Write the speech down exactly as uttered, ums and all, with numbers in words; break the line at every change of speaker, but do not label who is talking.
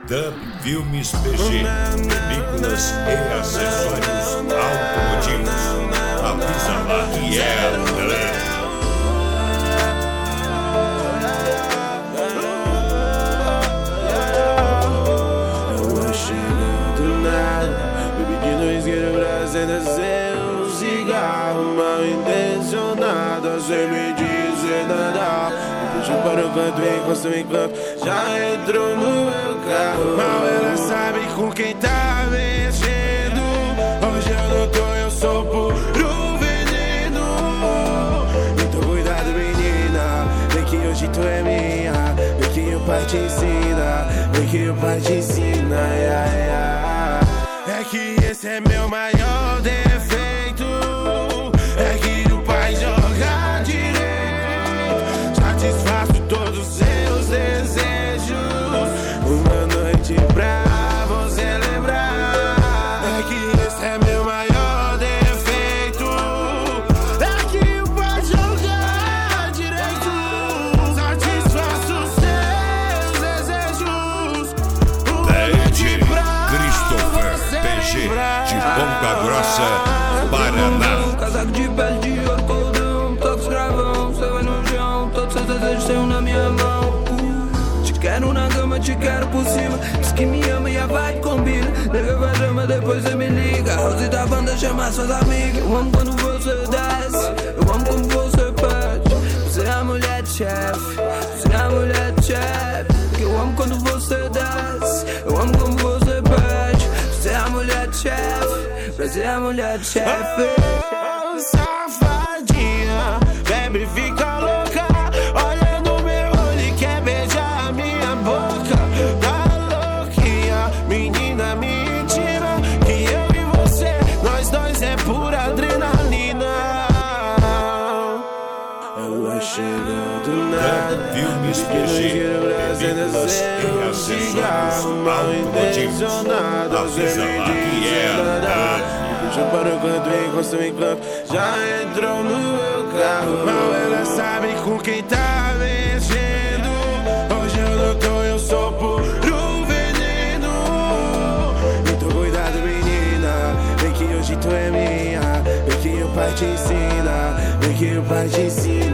Dub Filmes P G, películas e acessórios automotivos. Avisa lá que é Dub.
Acender um cigarro mal intencionado, sem me dizer nada. Me puxou para o canto e encostou em campo. Já entrou no meu carro. Mal ela sabe com quem tá mexendo. Hoje eu não tô, eu sou puro veneno. Então cuidado, menina. Vem que hoje tu é minha. Vem que o pai te ensina. Vem que o pai te ensina. Yeah, yeah. É que esse é meu maior defeito. É que o pai joga direito. Satisfaço todos os seus desejos. Uma noite pra você lembrar. É que esse é meu maior defeito. É que o pai joga direito. Satisfaço os seus desejos. Uma noite pra
Christopher P G de Ponta Grossa, Paraná.
Casaco de pele de ouro, cordão, toque escravão. Você vai no chão, todos seus desejos tenho na minha mão. uh, Te quero na cama, te quero por cima. Diz que me ama e a vibe combina. Nega vai drama, depois você me liga. House da banda chama suas amigas. Eu amo quando você desce, eu amo como você pede. Você é a mulher de chefe, você é a mulher de chefe. Eu amo quando você desce, eu amo como você pede. Você é a mulher de chefe, você é a mulher de chefe.
Oh, safadinha, bebe, fica louca. Olha no meu olho e quer beijar a minha boca. Tá louquinha, menina, mentira. Que eu e você, nós dois é pura adrenalina. Ela chega do nada.
Dub Filmes P G, películas e acessórios automotivos. Avisa lá que é Dub.
Puxou para o canto e encostou em campo. Já entrou no meu carro. Mal ela sabe com quem tá mexendo. Hoje eu não tô, eu sou puro veneno. Então cuidado, menina. Vem que hoje tu é minha. Vem que o pai te ensina. Vem que o pai te ensina.